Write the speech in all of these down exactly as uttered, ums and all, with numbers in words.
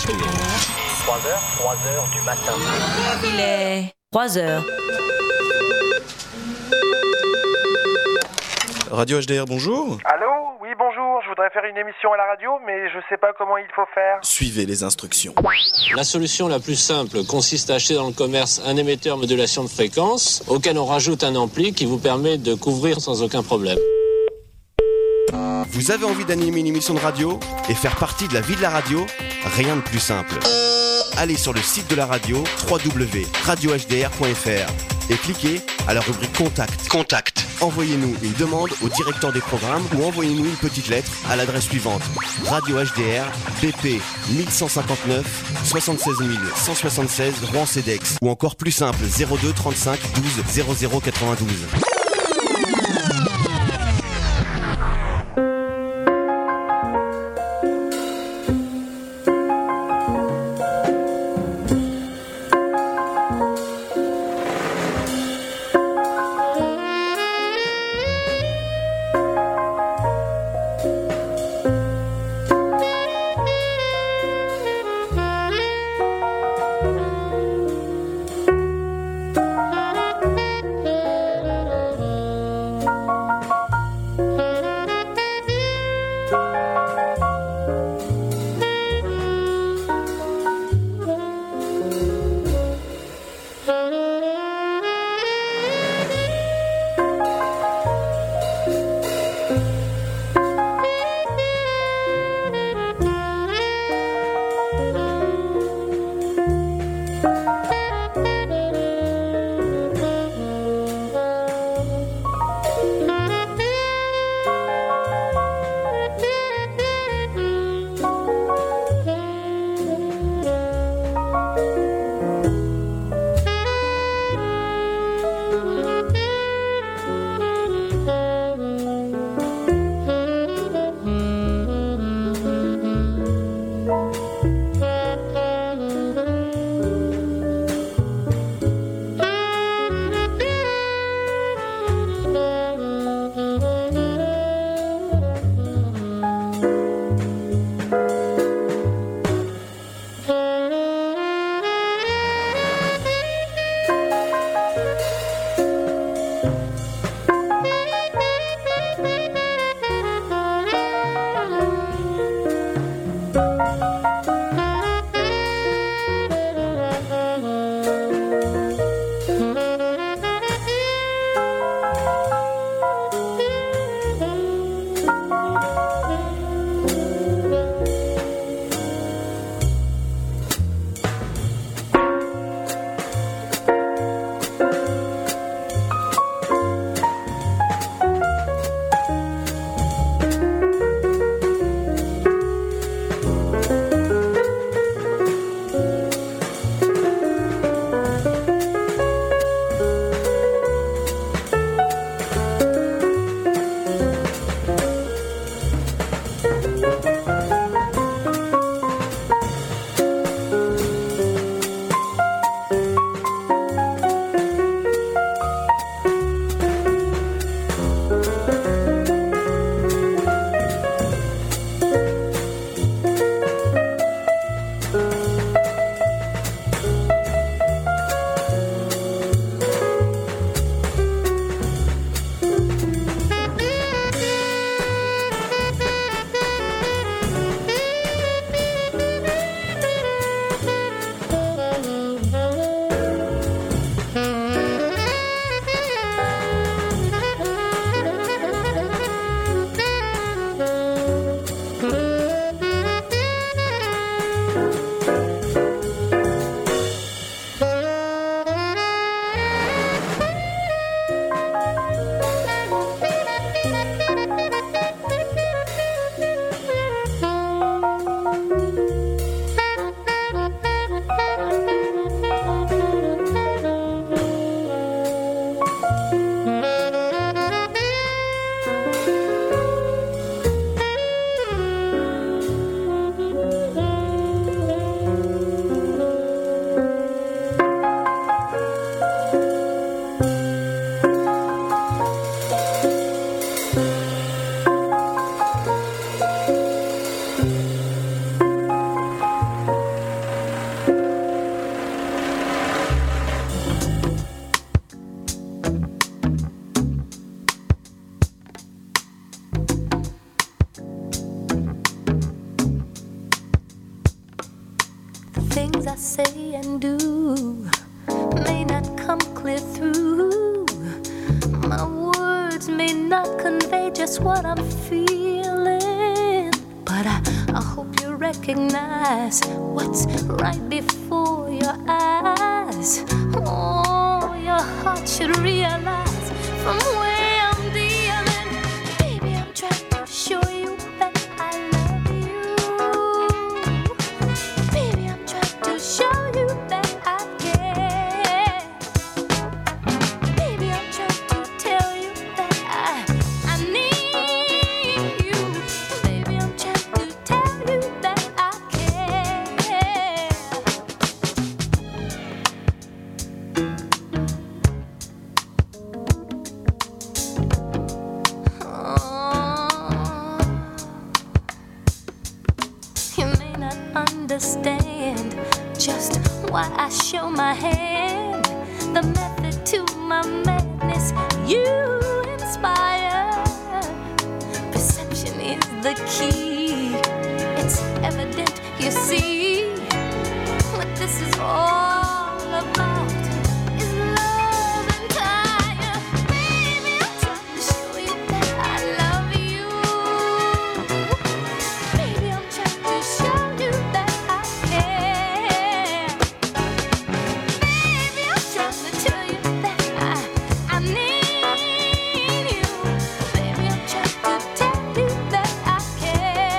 H D R. trois heures, trois heures du matin. Il est trois heures. Radio H D R, bonjour. Allô? Oui, bonjour, je voudrais faire une émission à la radio, mais je sais pas comment il faut faire. Suivez les instructions. La solution la plus simple consiste à acheter dans le commerce un émetteur modulation de fréquence, auquel on rajoute un ampli qui vous permet de couvrir sans aucun problème. Vous avez envie d'animer une émission de radio et faire partie de la vie de la radio? Rien de plus simple. Allez sur le site de la radio, w w w point radio h d r point f r, et cliquez à la rubrique Contact. Contact. Envoyez-nous une demande au directeur des programmes ou envoyez-nous une petite lettre à l'adresse suivante: Radio H D R, B P mille cent cinquante-neuf, soixante-seize mille cent soixante-seize, Rouen-Cedex. Ou encore plus simple, zéro deux trente-cinq douze zéro zéro quatre-vingt-douze. things I say and do may not come clear through. My words may not convey just what I'm feeling, but I, I hope you recognize what's right before your eyes. Oh, your heart should realize from where I'm dealing. Baby, I'm trying to show you that I love you. Baby, I'm trying to show you that I care. Baby, I'm trying to tell you that I, I need you. Baby, I'm trying to tell you that I care. Oh, you may not understand just why I show my hand, the method to my madness you inspire. Perception is the key. It's evident, you see, what this is all about is love entire. Baby, I'm trying to show you that I love you. Baby, I'm trying to show you that I care. Baby, I'm trying to tell you that I, I need you. Baby, I'm trying to tell you that I care.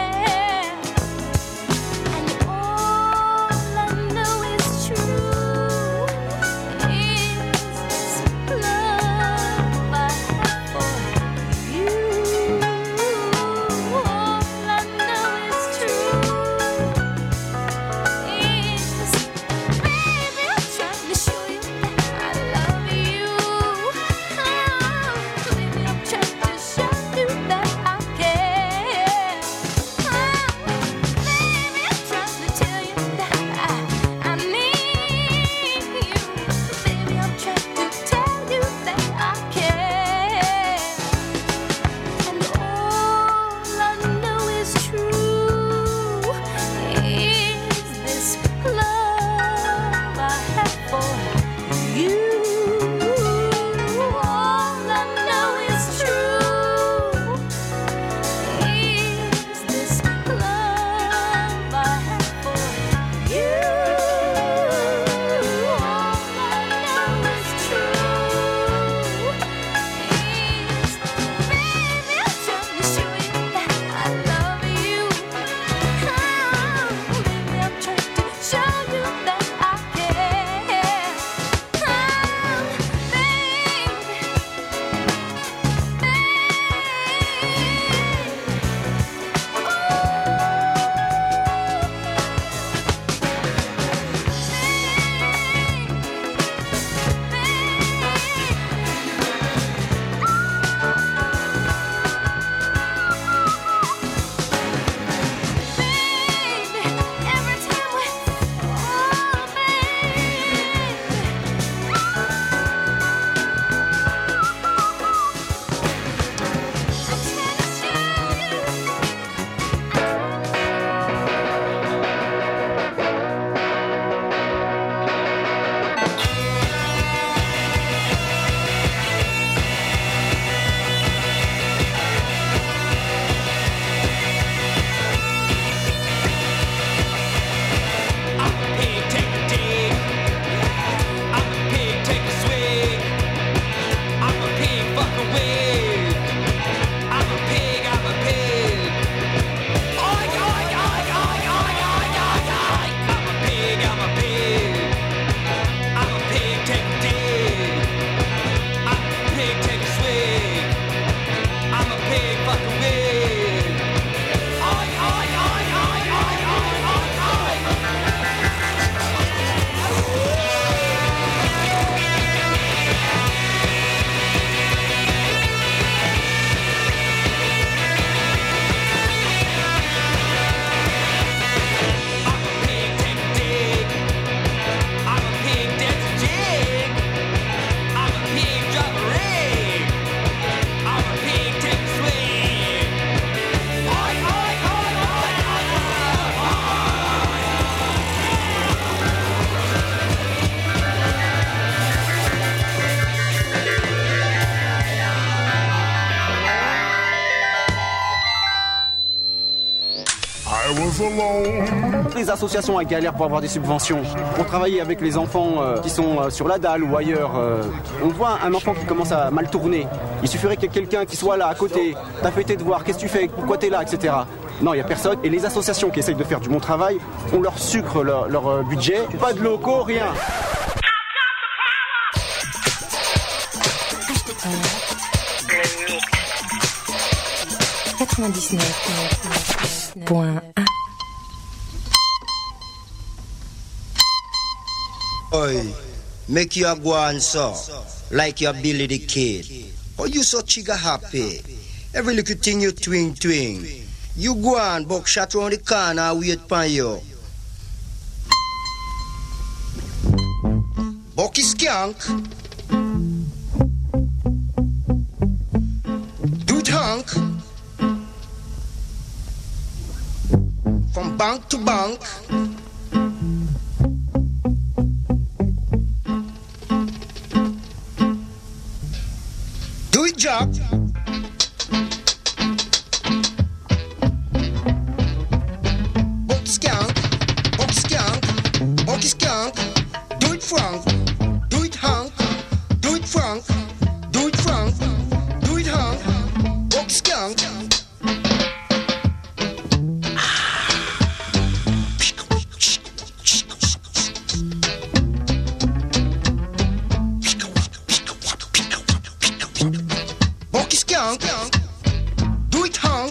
Les associations elles galèrent pour avoir des subventions. Pour travailler avec les enfants euh, qui sont euh, sur la dalle ou ailleurs, euh, on voit un enfant qui commence à mal tourner. Il suffirait qu'il y ait quelqu'un qui soit là à côté. T'as fait tes devoirs, qu'est-ce que tu fais, pourquoi t'es là, et cetera. Non, il n'y a personne. Et les associations qui essayent de faire du bon travail, on leur sucre leur, leur euh, budget. Pas de locaux, rien. quatre-vingt-dix-neuf point un. Oi, make you go on so, like your Billy the Kid. Oh, you so chigga happy. Every little thing you twing twing. You go on, buckshot round the corner, wait for you. Bucky skank. Do it honk. From bank to bank. Do it job. Bucky skank. Bucky skank. Bucky skank. Do it frank. Do it honk. Do it frank. Do it frank. Do it honk. Bucky skank. Do it honk.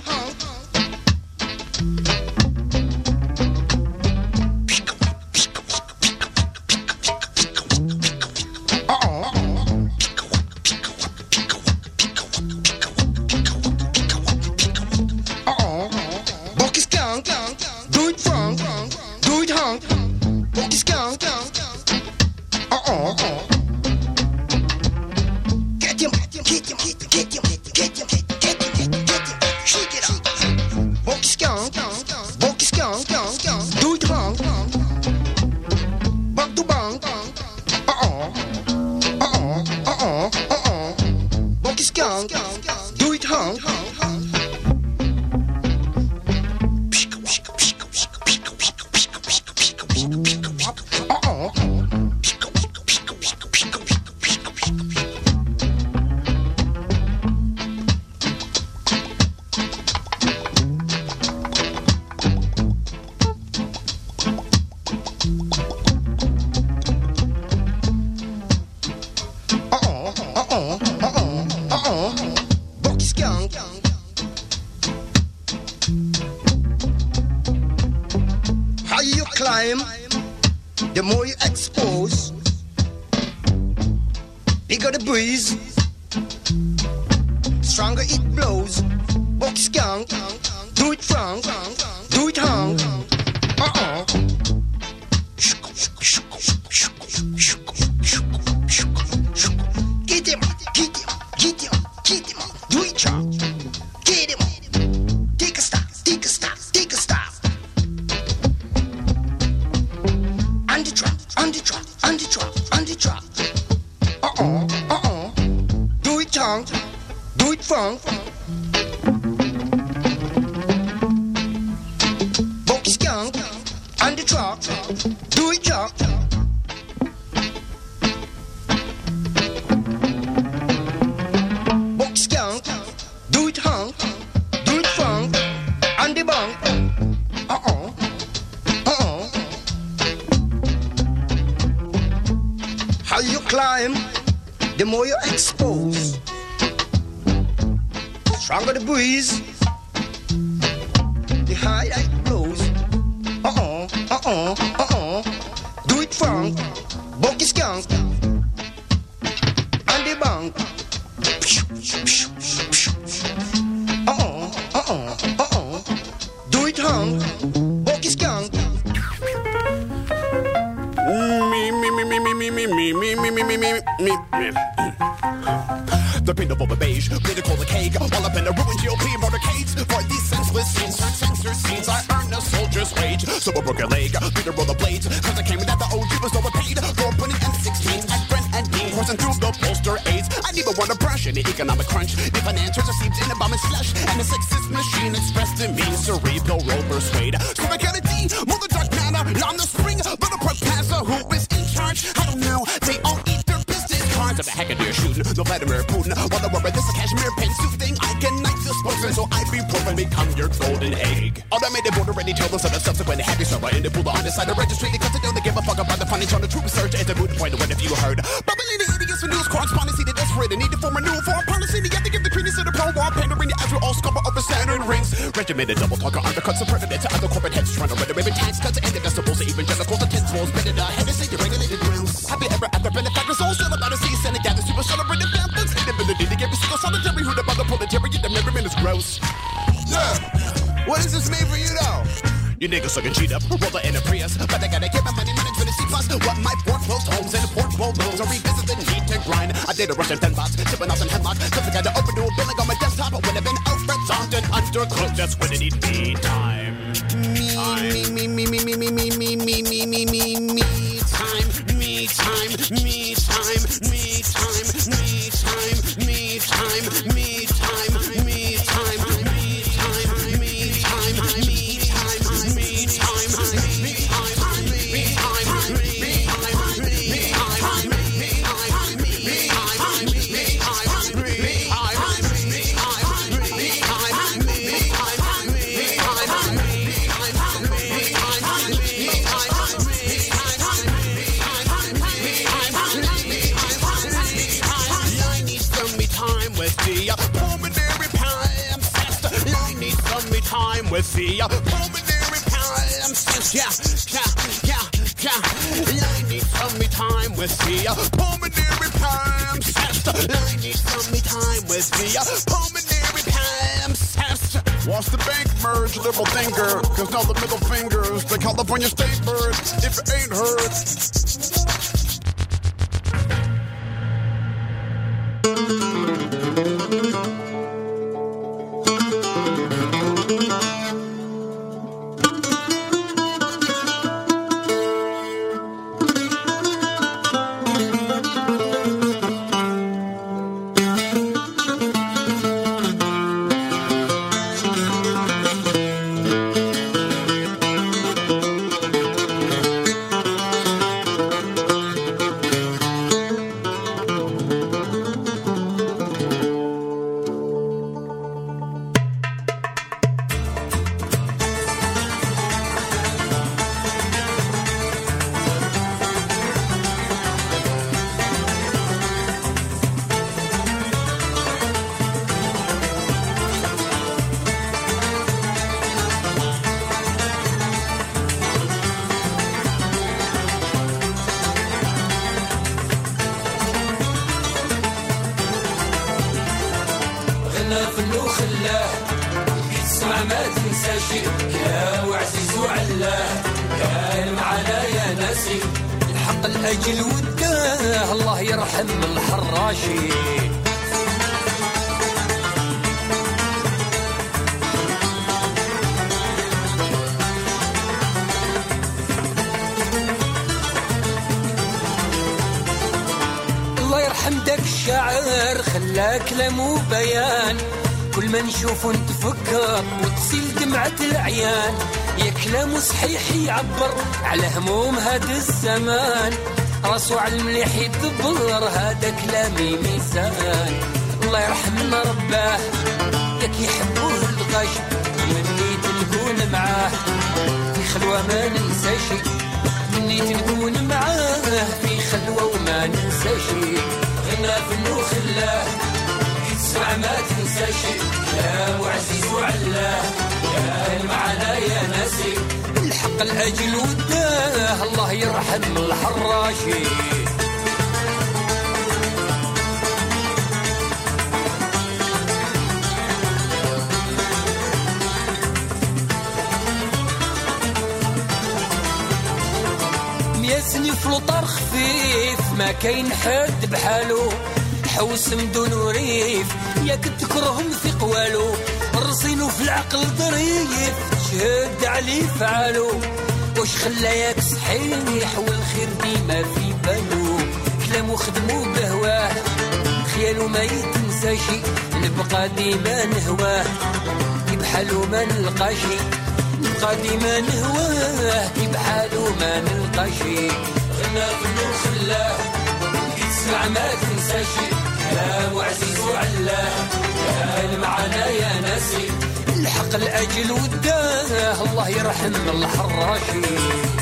Uh-oh. Uh-oh. Bucky skunk. Do it frank. Do it honk. Bucky skunk. Uh-oh. Get him. Get him. Get him. Get him. Get him. Get him. Shake it up. Bucky skunk. Bucky skunk. Do it honk. Back to bank. Uh-oh. Uh-oh. Uh-oh. Uh-oh. Bucky skunk. Do it honk. Uh-oh. Uh-oh, uh-oh, uh-oh, Bucky skunk. Higher you climb, the more you expose. Bigger the breeze, stronger it blows. Bucky skunk, do it frank, do it honk. Uh-oh. Get him, get him, get him, get him. Do it, chop. Get him. Take a stop, take a stop, take a stop. On the trap, on the trap, on the trap, on the trap. Uh-oh, uh-oh. Do it, chunk. Do it, funk. Bucky skunk. On the trap. Do it, chop. Do it honk, do it funk, on the bank. Uh-oh, uh-oh. How you climb, the more you expose. Stronger the breeze, the higher it blows. Uh-oh, uh-oh, uh-oh. Do it funk, Bucky skunk, on the bank. Uh-oh, uh-oh, uh-oh. Do it honk, Bucky skunk. Me, me, me, me, me, me, me, me, me, me, me, me, me, me, me. The paint of a beige, way to call the cake. All up in the ruined G O P motorcades. For these senseless scenes, not censor scenes, I earn a soldier's wage. So I broke a leg, beat a roll the blades. Cause I came in that the O G was overpaid. For putting M sixteen at Brent and Dean, coursing through the poster aids. I need one oppression, the economic crunch. The financiers are seeped in a bomb and slush. And the sexist machine expressed in me, cerebral roll persuade. So I gotta Vladimir Putin. While the war this a cashmere pantsuit thing, I can night this person, so I be proven become your golden egg. All that made the border ready tell us of the subsequent happy server in the pool on the side of registry. They cut it down to give a fuck about the funny on the troop search at the mood point of what if you heard. Bubbling the idiots for news correspondency that desperate and need to form a new foreign policy. They have to give the credence to the pro-war pandering as we all scupper over Saturn rings. Regimented double talker undercuts the president to other corporate heads trying to run the ribbon tax cuts and the decibels to evangelicals the tens walls better the head say the regulated drills. Happy ever after benefactors all still about to see Senate gather super celebrated families. Inability to give a single solitary who about the proletariat the merriment is gross. Yeah, what does this mean for you though? You niggas looking cheat up, roller in a Prius, but I gotta get my money managed for the C plus. What my foreclosed homes and portable loans are revisited, need to grind. I did a Russian ten bots, tipping off some headlocks, cause I got the open dual billing on my desktop. But when I've been out red zonked and undercooked, that's when it need me time. Me, me, me, me, me, me, me, me, me, me, me, me, me, time, me, time, me, time, me, time, me, time, me, time, me, time, me, time, me, time, me, time, me. With the uh, pulmonary palimpsest, yeah, yeah, yeah, yeah. I need some me time with the uh, pulmonary palimpsest. I need some me time with the uh, pulmonary palimpsest. Watch the bank merge, liberal thinker, cause now the middle fingers, the California state bird, if it ain't heard. كلامه بيان كل ما نشوفه نتفكر وتصيل دمعة العيان يا كلامه صحيح يعبر على هموم هذا الزمان راسو على المليح يدبر هذا كلامي ميزان الله يرحمنا رباه ياك يحبوه الغش منيت نكون معاه في خلوة ما ننساشي منيت نكون معاه في خلوة وما ننساشي غنى في النوخ الله اسمع ما تنساش كلام وعزيز وعلاه كان معنا يا ناسي الحق الأجل وداه الله يرحم الحراشي مياسني فلوطار خفيف ما كاين حد بحالو حوس مدون وريف ياك تكرهم في قوالو رصينو في العقل ظريف تشهد عليه فعالو واش خلاياك صحيح والخير ديما في بالو كلامو خدمو بهواه خيالو ما يتنساشي نبقى ديما نهواه بحالو ما نلقاشي نبقى ديما نهواه بحالو ما نلقاشي غنى في النور خلاه اسمع ما تنساشي يا معزز وعلاه يا المعنا يا ناسي الحق الأجل وداه الله يرحم الحراشي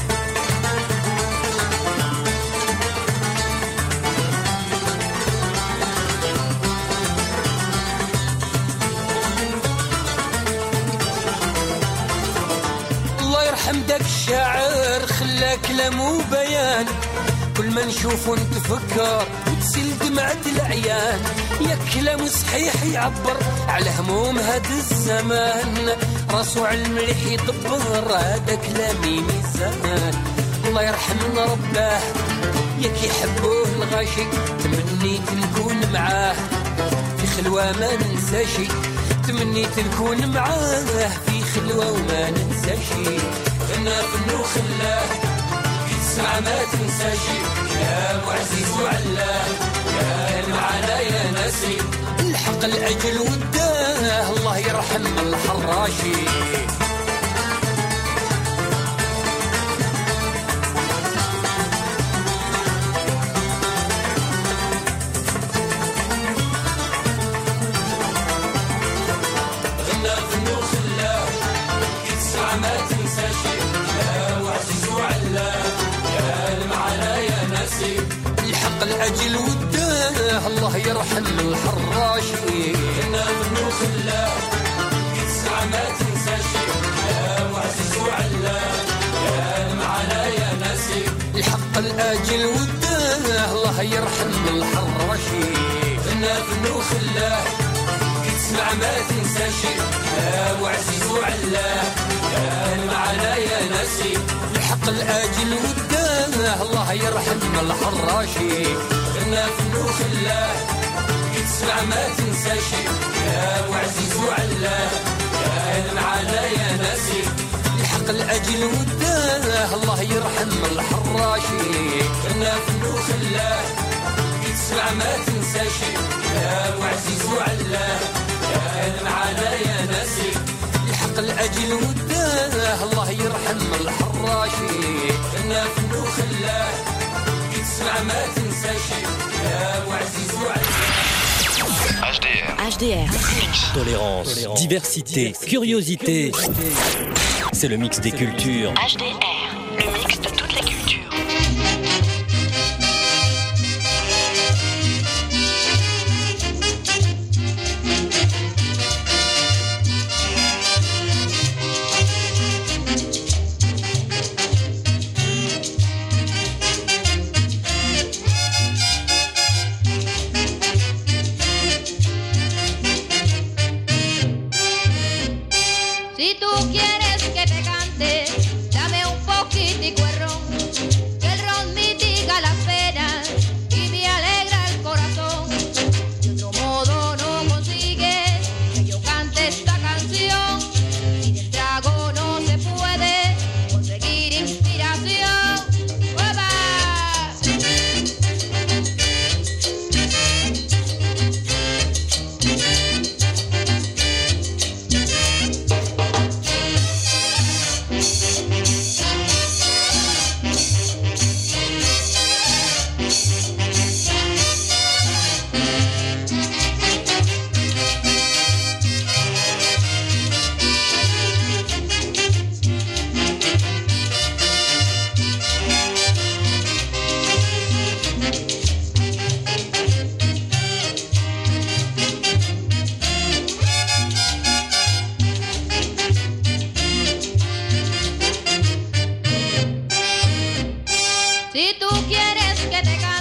حمدك الشاعر خلا كلام وبيان كل ما نشوف ونتفكر وتسيل دمعة العيان يا كلام صحيح يعبر على هموم هاد الزمان راسو على المليح يدبر هذا كلامي ميزان الله يرحمنا رباه ياك يحبوه الغاشي تمنيت نكون معاه في خلوة ما ننساشي تمنيت نكون معاه في خلوة وما ننساشي غنى فنو خلاه يسمع ما تنساشي يا معزز وعلاه يا المعنا يا ناسي الحق الأجل وداه الله يرحم الحراشي الأجل وداه الله يرحم الحراشي إنا منو خلاه يسعى ما تنساشي يا معزز وعلاه يا معنا يا ناسي الحق الأجل وداه الله يرحم الحراشي إنا منو خلاه يسمع ما تنساشي يا معزز وعلاه يا معنا يا ناسي الحق الأجل وداه الله يرحم الحراشي غنى فنو خلاه يسمع ما تنساشي يا معزز وعلاه يا معنا يا ناسي الحق الأجل وداه الله يرحم الحراشي غنى فنو خلاه يسمع ما تنساشي يا معزز وعلاه يا معنا يا ناسي الحق الأجل وداه الله يرحم الحراشي غنى فنو خلاه يسمع ما تنساشي يا معزز وعلاه H D R. H D R. Tolérance, Tolérance, diversité, curiosité. C'est le mix des cultures. H D R, le mix de toutes les cultures. Si tú quieres que te cante, dame un poquitico de ron, que el ron mitiga las penas y me alegra el corazón. De otro modo no consigues que yo cante esta canción, y del trago no se puede conseguir inspiración. ¡Uepa! Si tú quieres que te cante,